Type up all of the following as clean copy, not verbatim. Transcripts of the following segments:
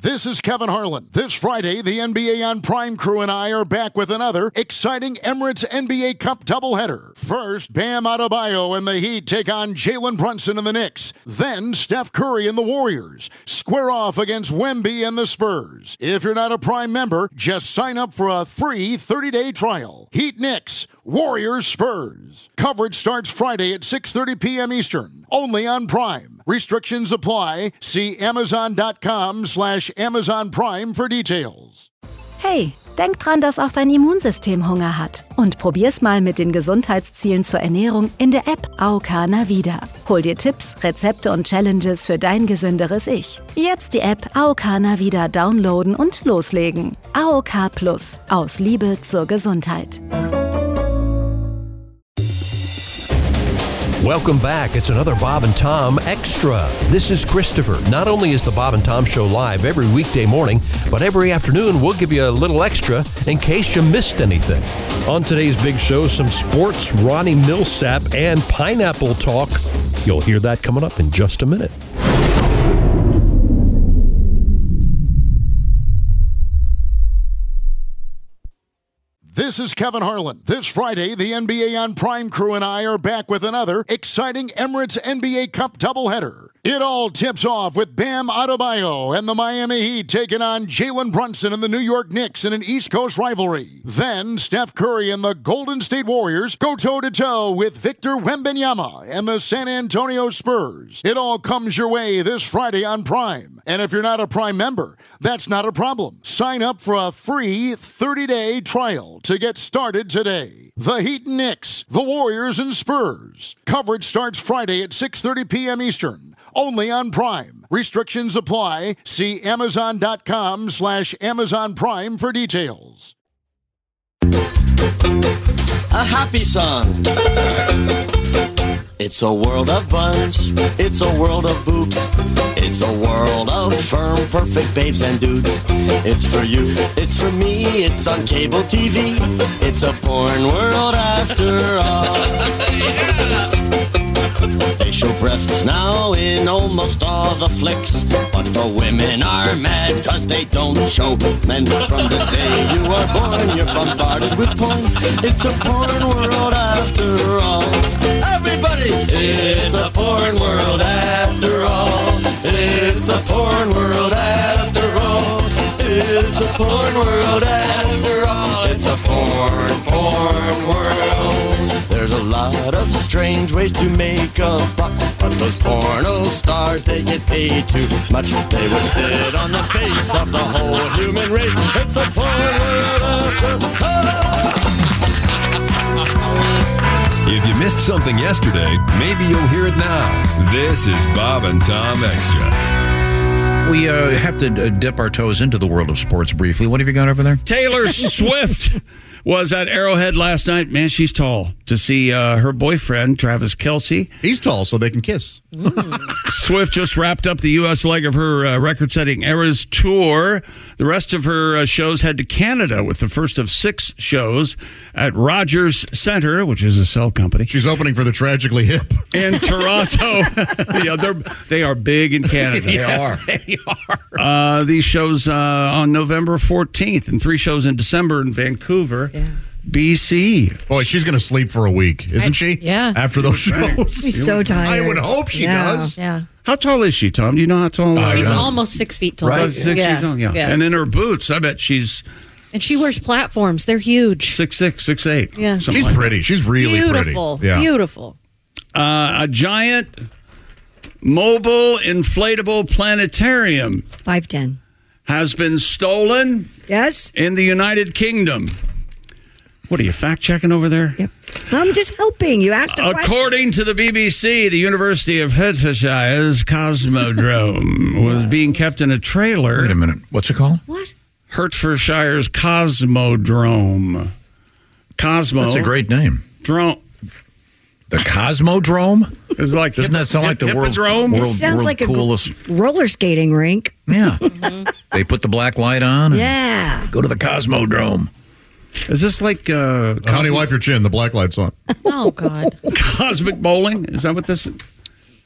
This is Kevin Harlan. This Friday, the NBA on Prime crew and I are back with another exciting Emirates NBA Cup doubleheader. First, Bam Adebayo and the Heat take on Jalen Brunson and the Knicks. Then, Steph Curry and the Warriors square off against Wemby and the Spurs. If you're not a Prime member, just sign up for a free 30-day trial. Heat Knicks, Warriors Spurs. Coverage starts Friday at 6:30 p.m. Eastern, only on Prime. Restrictions apply. See Amazon.com/Amazon Prime for details. Hey, denk dran, dass auch dein Immunsystem Hunger hat. Und probier's mal mit den Gesundheitszielen zur Ernährung in der App AOK Navida. Hol dir Tipps, Rezepte und Challenges für dein gesünderes Ich. Jetzt die App AOK Navida downloaden und loslegen. AOK Plus. Aus Liebe zur Gesundheit. Welcome back. It's another Bob and Tom Extra. This is Christopher. Not only is the Bob and Tom Show live every weekday morning, but every afternoon we'll give you a little extra in case you missed anything. On today's big show, some sports, Ronnie Millsap, and pineapple talk. You'll hear that coming up in just a minute. This is Kevin Harlan. This Friday, the NBA on Prime crew and I are back with another exciting Emirates NBA Cup doubleheader. It all tips off with Bam Adebayo and the Miami Heat taking on Jalen Brunson and the New York Knicks in an East Coast rivalry. Then, Steph Curry and the Golden State Warriors go toe-to-toe with Victor Wembanyama and the San Antonio Spurs. It all comes your way this Friday on Prime. And if you're not a Prime member, that's not a problem. Sign up for a free 30-day trial to get started today. The Heat and Knicks, the Warriors and Spurs. Coverage starts Friday at 6:30 p.m. Eastern. Only on Prime. Restrictions apply. See Amazon.com/Amazon Prime for details. A happy song. It's a world of buns. It's a world of boobs. It's a world of firm, perfect babes and dudes. It's for you. It's for me. It's on cable TV. It's a porn world after all. They show breasts now in almost all the flicks, but the women are mad cause they don't show men. From the day you are born, you're bombarded with porn. It's a porn world after all. Everybody! It's a porn world after all. It's a porn world after all. It's a porn world after all. It's a porn world. There's a lot of strange ways to make a buck, but those porno stars, they get paid too much. They would sit on the face of the whole human race. It's a porn world. If you missed something yesterday, maybe you'll hear it now. This is Bob and Tom Extra. We have to dip our toes into the world of sports briefly. What have you got over there? Taylor Swift was at Arrowhead last night. Man, she's tall. To see her boyfriend, Travis Kelce. He's tall, so they can kiss. Swift just wrapped up the U.S. leg of her record-setting Eras tour. The rest of her shows head to Canada with the first of 6 shows at Rogers Centre, which is a cell company. She's opening for the Tragically Hip. In Toronto. Yeah, they are big in Canada. Yes, they are. These shows on November 14th and 3 shows in December in Vancouver. Yeah. BC. Boy, she's going to sleep for a week, isn't she? Yeah. After those shows. She's so tired. I would hope she does. Yeah. How tall is she, Tom? Do you know how tall? She's almost 6 feet tall. Right? 6 feet tall, yeah. And in her boots, I bet she's... And she wears platforms. They're huge. 6'6", 6'8". Yeah. She's pretty. She's really beautiful. pretty. Yeah. Beautiful. A giant mobile inflatable planetarium 5'10" has been stolen. Yes. In the United Kingdom. What are you, fact-checking over there? Yep. I'm just helping. You asked a question. According to the BBC, the University of Hertfordshire's Cosmodrome was being kept in a trailer. Wait a minute. What's it called? What? Hertfordshire's Cosmodrome. Cosmo. That's a great name. Drone. The Cosmodrome? It's like Doesn't that sound like the world's Sounds like coolest a roller skating rink. Yeah. They put the black light on. And yeah. Go to the Cosmodrome. Is this like Honey, wipe your chin. The black light's on. Oh God. Cosmic bowling? Is that what this is?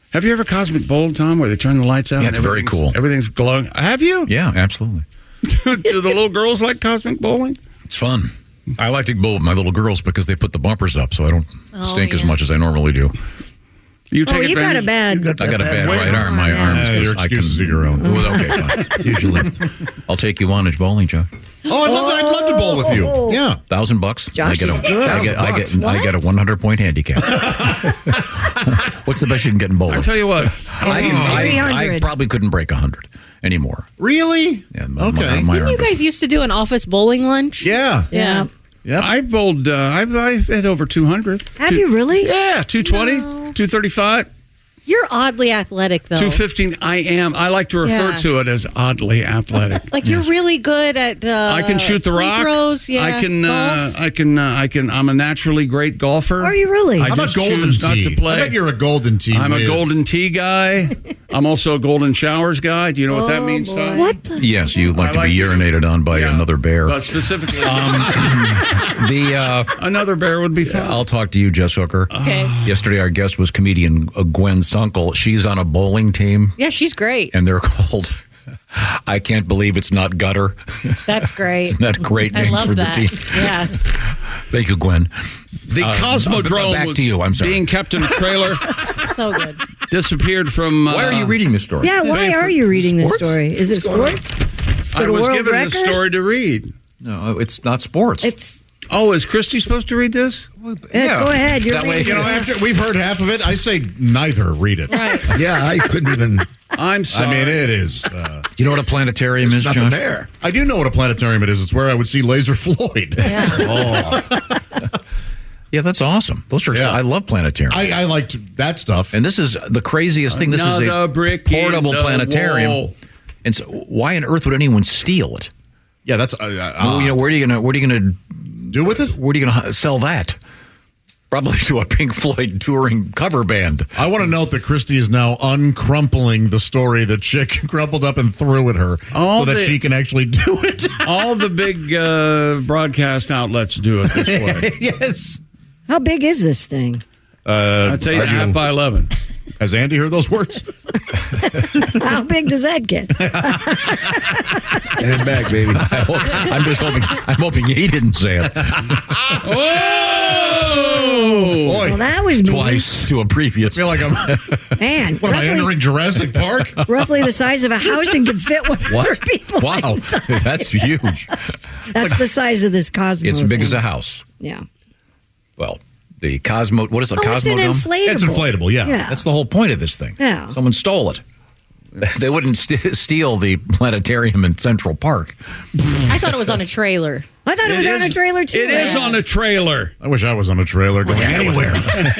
Have you ever Cosmic Bowl, Tom, where they turn the lights out? Yeah, it's very cool. Everything's glowing. Have you? Yeah, absolutely. Do the little girls like Cosmic Bowling? It's fun. I like to bowl with my little girls because they put the bumpers up so I don't stink as much as I normally do. You take you got a bad. I got a bad right arm. My arms. Your excuses are your own. Well, okay, fine. Usually. I'll take you on a bowling, Joe. Oh, I'd love to bowl with you. Yeah. $1,000. Josh is good. I get a 100-point handicap. What's the best you can get in bowling? I tell you what. I probably couldn't break 100 anymore. Really? Yeah, Okay. Didn't you guys used to do an office bowling lunch? Yeah. Yeah. Yep. I bowled, I've hit over 200. Have you really? Yeah, 220, 235. You're oddly athletic, though. 215. I like to refer Yeah. to it as oddly athletic. Like you're really good at. I can shoot the free rock. Throws, yeah. I can. I'm a naturally great golfer. Are you really? I I'm a just golden choose tee. not to play. I bet you're a golden tee. I'm a whiz. golden tee guy. I'm also a golden showers guy. Do you know what that means, Tom? What? The? Yes, you like I to like be you. urinated on by another bear. But specifically, another bear would be fun. I'll talk to you, Jess Hooker. Okay. Yesterday, our guest was comedian Gwen Sunkel. She's on a bowling team, Yeah, she's great. and they're called I Can't Believe It's Not Gutter. That's great. Isn't that a great I name love for that. the team? Yeah. Thank you, Gwen. The Cosmodrome back was to you. I'm sorry. being kept in a trailer. So good. Disappeared from. Why are you reading this story? Yeah, why are you reading this story? Is it sports? I the was world given record? this story to read. No, it's not sports. It's. Oh, is Christy supposed to read this? Go ahead. You're That way- reading. After we've heard half of it, I say neither. Read it. Right. Yeah, I couldn't even. I'm sorry. I mean, it is. Do you know what a planetarium is, Nothing Josh? there. I do know what a planetarium it is. It's where I would see Laser Floyd. Yeah. Yeah, that's awesome. Those are. Yeah. I love planetarium. I liked that stuff. And this is the craziest thing. This is Another a brick in portable the planetarium. wall. And so, why on earth would anyone steal it? Yeah, that's. Well, where are you gonna do with it? Where are you gonna sell that? Probably to a Pink Floyd touring cover band. I want to note that Christy is now uncrumpling the story that Chick crumpled up and threw at her so that she can actually do it. All the big broadcast outlets do it this way. Yes. How big is this thing? I'd say half by 11. Has Andy heard those words? How big does that get? Get it back, baby. I'm just hoping. I'm hoping he didn't say it Oh! Well, that was mean. twice to a previous. I feel like I'm. Man, What am I entering Jurassic Park? roughly the size of a house and can fit 100 people. Wow, inside. that's huge. That's the size of this Cosmo. It's big as thing. a house. Yeah. Well, the Cosmo. What is a Oh, it's an Cosmodome? inflatable. It's inflatable, yeah. That's the whole point of this thing. Yeah. Someone stole it. They wouldn't steal the planetarium in Central Park. I thought it was on a trailer. I thought it was on a trailer, too. It is on a trailer. I wish I was on a trailer going anywhere.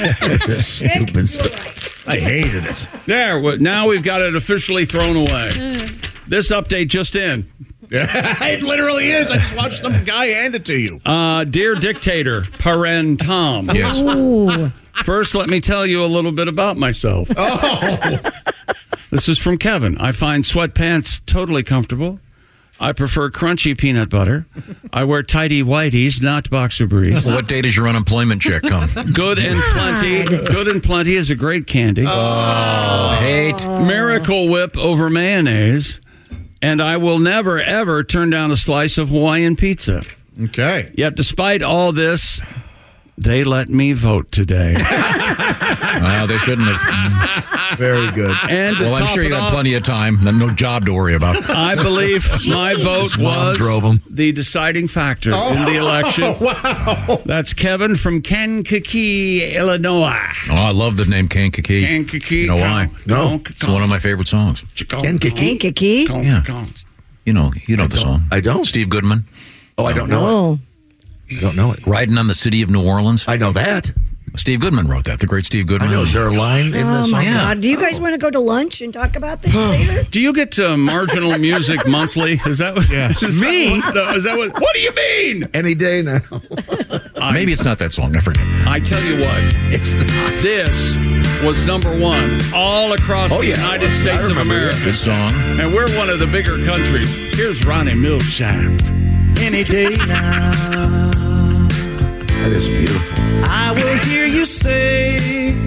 Stupid stuff. I hated it. There, now we've got it officially thrown away. This update just in. It literally is. I just watched some guy hand it to you. Dear Dictator, paren Tom. Yes. Ooh. First, let me tell you a little bit about myself. Oh. This is from Kevin. I find sweatpants totally comfortable. I prefer crunchy peanut butter. I wear tidy whities, not boxer briefs. What day does your unemployment check come? Good and plenty. Good and plenty is a great candy. Hate. Miracle Whip over mayonnaise. And I will never, ever turn down a slice of Hawaiian pizza. Okay. Yet, despite all this, they let me vote today. Well, they shouldn't have. Very good. And to Well, I'm top sure you it got off, plenty of time. No job to worry about. I believe my vote Mom was drove 'em. the deciding factor in the election. Wow. That's Kevin from Kankakee, Illinois. Oh, I love the name Kankakee. Kankakee. You know why? No. It's one of my favorite songs. Kankakee? Kankakee? Yeah. You know the song. I don't. Steve Goodman. Oh, I don't know Oh. it. I don't know it. Riding on the City of New Orleans. I know that. Steve Goodman wrote that. The great Steve Goodman. I know. Is there a line in Oh, this my song? God. Do you guys want to go to lunch and talk about this later? Do you get Marginal Music Monthly? Is that what? Yeah. Is Me? That what, is that what? What do you mean? Any day now. Maybe it's not that song. I forget. I tell you what. It's not. This was number one all across the United States of America. Good song. And we're one of the bigger countries. Here's Ronnie Milsap. Any day now. That is beautiful. I will hear you say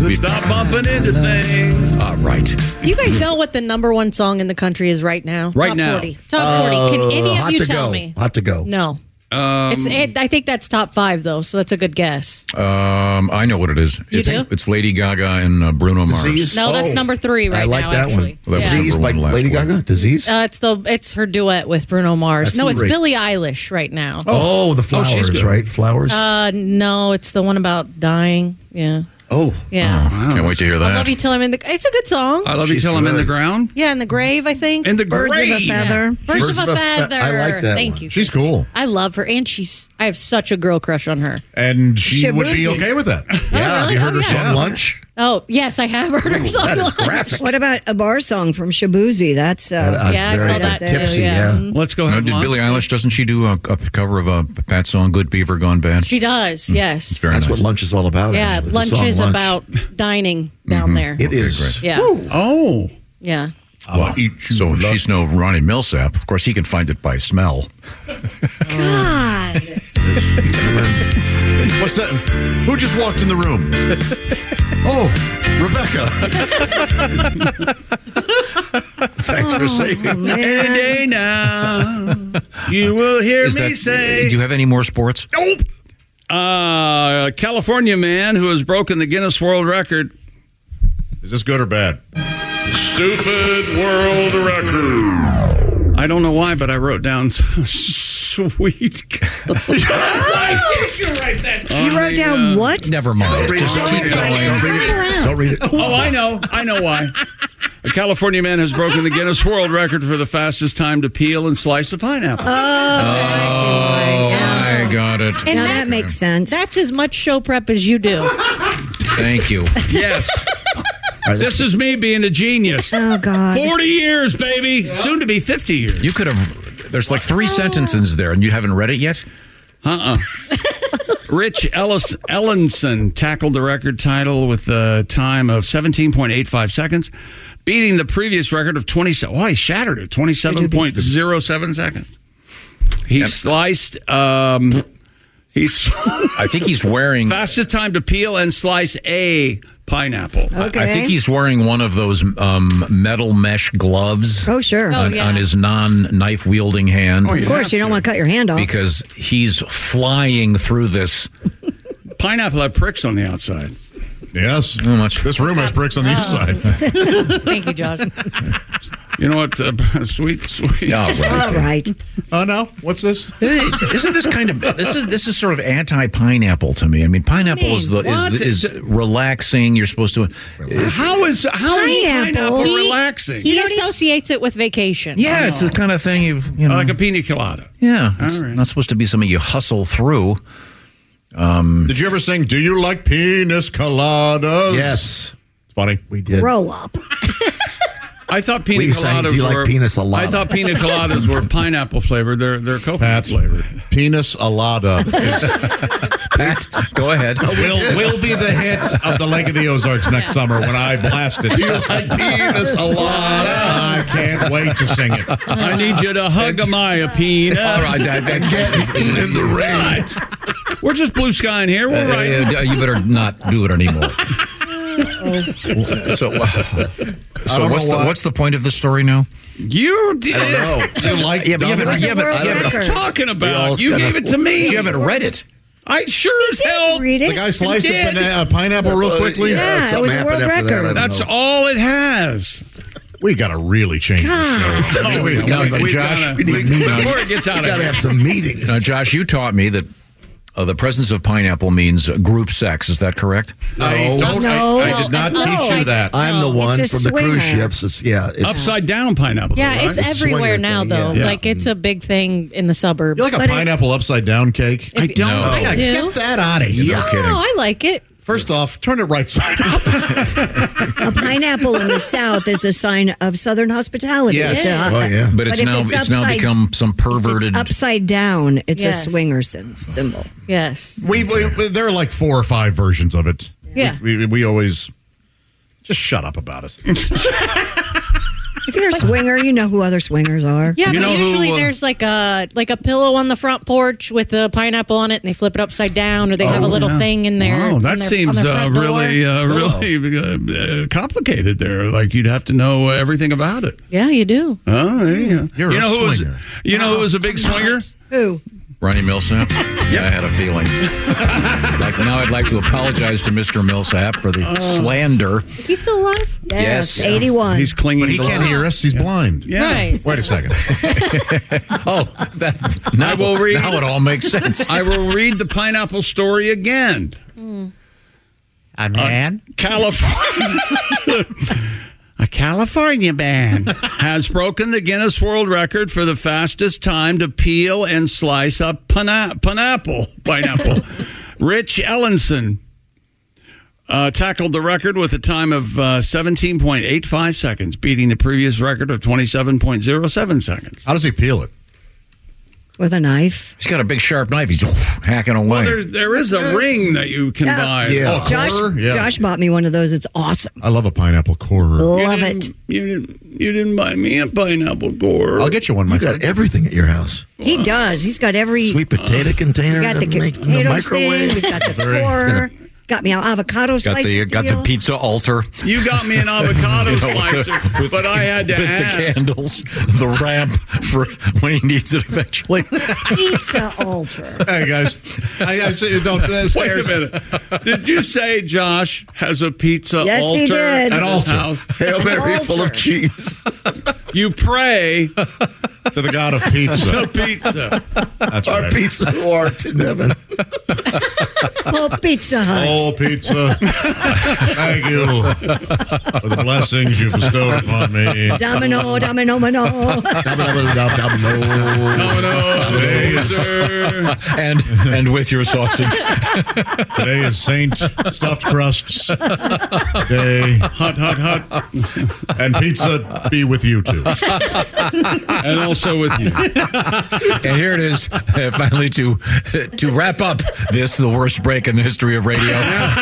Stop bumping into things. Right. You guys know what the number one song in the country is right now? Right top now. 40. Top 40. Can any of Hot you to tell go. me? Hot to go. No. I think that's top 5, though, so that's a good guess. I know what it is. You do? It's Lady Gaga and Bruno Mars. Disease? No, that's number 3 right I like now, that actually. one. Well, that was Disease number by one last Lady week. Gaga? Disease? It's her duet with Bruno Mars. That's No, it's great. Billie Eilish right now. Oh, the flowers, she's good. right? Flowers? No, it's the one about dying. Yeah. oh. Yeah. Can't wait to hear that. I love you till I'm in the. It's a good song. I love you She's till I'm in the good. ground. Yeah, in the grave, I think. In the Birds grave. of a feather. Birds of a feather. I like that Thank one. you. She's cool. I love her, and I have such a girl crush on her. And she would be Shabuzi. okay with that. Yeah, have you heard her yeah. song Lunch? Oh, yes, I have heard her song. That is Lunch. graphic. What about a bar song from Shabuzi? That's Yeah, I saw that too, tipsy, yeah. yeah. Let's go No, have did lunch. Billie Eilish, doesn't she do a cover of a Pat song, Good Beaver Gone Bad? She does, yes. Very That's nice. what Lunch is all about. Yeah, actually, the lunch song is Lunch. about dining down there. It is. Yeah. Oh. Yeah. Well, so she's no Ronnie Millsap. Of course, he can find it by smell. God. What's that? Who just walked in the room? Oh, Rebecca. Thanks for saving. Any day now, you will hear me say. Do you have any more sports? Nope. A California man who has broken the Guinness World Record. Is this good or bad? Stupid world record. I don't know why, but I wrote down sweet. Why did you write that? You wrote down what? Never mind. Just keep going. Don't read it. Oh, I know why. A California man has broken the Guinness World Record for the fastest time to peel and slice a pineapple. I got it. And Now that makes sense. That's as much show prep as you do. Thank you. Yes. This is me being a genius. Oh, God. 40 years, baby. Soon to be 50 years. You could have. There's like 3 sentences there, and you haven't read it yet? Rich Ellenson tackled the record title with a time of 17.85 seconds, beating the previous record of 27. Oh, he shattered it. 27.07 seconds. He sliced. I think he's wearing fastest time to peel and slice a pineapple. Okay. I think he's wearing one of those metal mesh gloves. Oh, sure. On his non-knife wielding hand. Of course, you don't want to cut your hand off. Because he's flying through this. Pineapple have pricks on the outside. Yes. How much? This room has bricks on the inside. Thank you, Josh. You know what? Sweet. All right. Oh, no. What's this? Isn't this kind of this is sort of anti-pineapple to me? I mean, pineapple is relaxing. You're supposed to. How is pineapple relaxing? He associates it with vacation. Yeah, it's the kind of thing you know, like a pina colada. Yeah, it's not supposed to be something you hustle through. Did you ever sing "Do You Like Penis Coladas"? Yes. It's funny. We did. Grow up. I thought pina We sang, coladas "Do you like were. penis alada?" I thought pina coladas were pineapple flavored. They're coconut flavored. Penis alada. Pat, go ahead. will be the hit of the Lake of the Ozarks next summer when I blast it. Do you like penis alada? I can't wait to sing it. I need you to hug a Maya peanut. All right, that in the rain. We're just blue skying here. We're right. You better not do it anymore. So what's the point of this story now? You did. I don't know. Do you like? Yeah, but you haven't Talking about. You gave it to me. You haven't read it. I sure as hell. Read it. The guy sliced a pineapple real quickly. Yeah, it something was a happened world after that, I record. don't That's know. all it has. We got to really change the show. I mean, Josh, before it gets out of Got to here. have some meetings. Now, Josh, you taught me that the presence of pineapple means group sex. Is that correct? I did not teach you that. I'm the one It's a from the cruise swinger. ships. It's Upside down pineapple. Yeah, right? it's everywhere swinger now, thing, though. yeah. Like, it's a big thing in the suburbs. You like a But pineapple upside down cake? I don't. No. I do. Get that out of here. No kidding. Oh, I like it. First off, turn it right side up. A pineapple in the South is a sign of Southern hospitality. Yes. Yeah. Oh, yeah. But it's if now upside- become some perverted. It's upside down. It's Yes. a swinger symbol. Yes. There are like 4 or 5 versions of it. Yeah. We always just shut up about it. If you Regular swinger, you know who other swingers are. Yeah, You but know who, usually there's like a pillow on the front porch with a pineapple on it, and they flip it upside down, or they have a little thing in there. Oh, that seems really complicated there. Like you'd have to know everything about it. Yeah, you do. Oh, there you go. You're you know a who was? swinger. You know who was a big swinger? Who? Ronnie Millsap? Yeah, I had a feeling. Now I'd like to apologize to Mr. Millsap for the slander. Is he still alive? Yes. 81. He's clinging. But he to can't life. hear us. He's blind. Yeah. Right. Wait a second. Now, I will read. now it all makes sense. I will read the pineapple story again. A man? California. A California man has broken the Guinness World Record for the fastest time to peel and slice a pineapple. Rich Ellenson tackled the record with a time of 17.85 seconds, beating the previous record of 27.07 seconds. How does he peel it? With a knife. He's got a big sharp knife. He's hacking away. Well, there is a ring that you can buy. Yeah. Oh, corer? Yeah. Josh bought me one of those. It's awesome. I love a pineapple corer. Love it. You didn't buy me a pineapple corer. I'll get you one, my You got friend. everything at your house. He does. He's got every. Sweet potato container. We got the in the potatoes microwave. thing. We've got the core. Got me an avocado slicer. got the pizza altar. You got me an avocado slicer, but I had to with ask. the candles, the ramp for when he needs it eventually. Pizza altar. Hey, guys. I say, don't. Wait a minute. Did you say Josh has a pizza Yes, altar he did. at An his altar. house? Hail Mary full Altar. of cheese. You pray To the god of pizza. to pizza. That's Our right. pizza art in heaven. Oh, Pizza Hut. Oh, pizza. Thank you for the blessings you bestowed upon me. Domino, domino, mano. Caesar. and with your sausage. Today is Saint Stuffed Crusts Day. Hot, hot, hot. And pizza be with you too. And also with you. And here it is, finally to wrap up this, the worst break in the history of radio.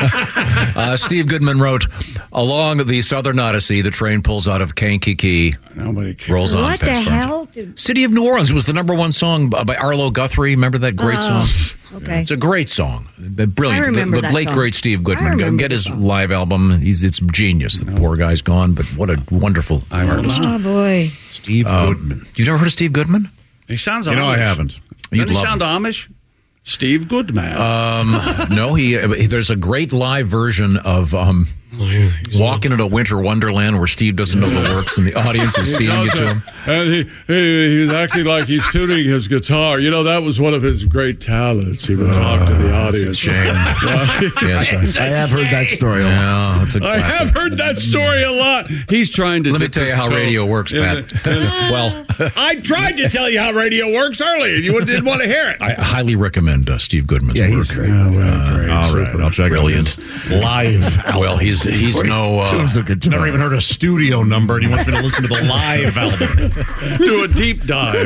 Steve Goodman wrote, along the Southern Odyssey, the train pulls out of Kankakee, Nobody cares. rolls on What the past Thornton. hell? City of New Orleans was the number one song by Arlo Guthrie. Remember that great song? Okay. It's a great song. Brilliant. I remember the that late, song. great Steve I Goodman. remember Get that his song. live album. It's genius. The poor guy's gone, but what a wonderful artist. Oh, boy. Steve Goodman. You never heard of Steve Goodman? He sounds You know Amish. I haven't. Doesn't he love sound Amish? Steve Goodman. No, there's a great live version of Walking in a Winter Wonderland where Steve doesn't know the works and the audience is feeding it to him. And he's acting like he's tuning his guitar. You know, that was one of his great talents. He would talk to the audience. Shame. Yes, I have heard that story. yeah, it's a I classic. have heard that story a lot. He's trying to. Let me dip tell you his how toe. radio works, Pat. Well, I tried to tell you how radio works earlier. You didn't want to hear it. I highly recommend Steve Goodman's Yeah, work. he's great. All right, I'll check Brilliant. out his live album. Well, he's no. Tunes the guitar. Never even heard a studio number, and he wants me to listen to the live album. Do a deep dive.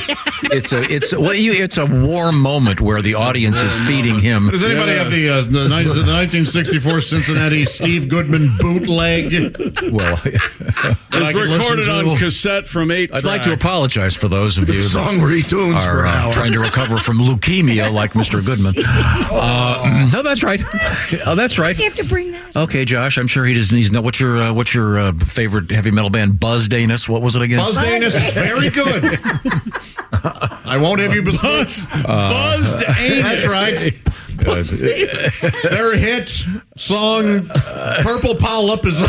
It's a warm moment where the audience is feeding him. Does anybody have the 1964 Cincinnati Steve Goodman bootleg Well, that I It's can listen recorded on to? cassette from 8 I'd like to apologize for those of you that Song retunes for an are hour. trying to recover from leukemia like Mr. Goodman. No, that's right. Oh, that's right. You have to bring that. Okay, Josh, I'm sure he doesn't. He's no. What's your favorite heavy metal band? Buzz Danis. What was it again? Buzz Danis is very good. I won't have you besmirch. Buzzed anus. That's right. Their hit song "Purple Polyp" is.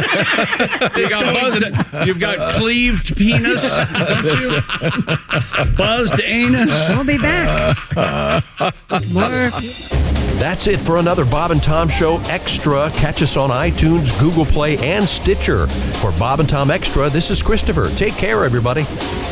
You've got cleaved penis, don't you? Buzzed anus. We'll be back. More. That's it for another Bob and Tom Show Extra. Catch us on iTunes, Google Play, and Stitcher. For Bob and Tom Extra, this is Christopher. Take care, everybody.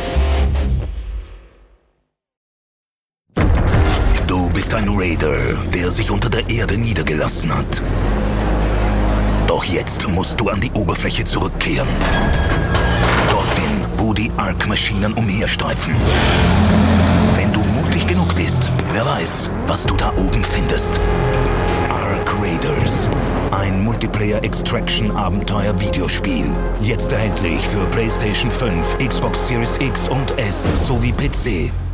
Du bist ein Raider, der sich unter der Erde niedergelassen hat. Doch jetzt musst du an die Oberfläche zurückkehren. Dorthin, wo die Ark-Maschinen umherstreifen. Wenn du mutig genug bist, wer weiß, was du da oben findest. Ark Raiders. Ein Multiplayer-Extraction-Abenteuer-Videospiel. Jetzt erhältlich für PlayStation 5, Xbox Series X und S sowie PC.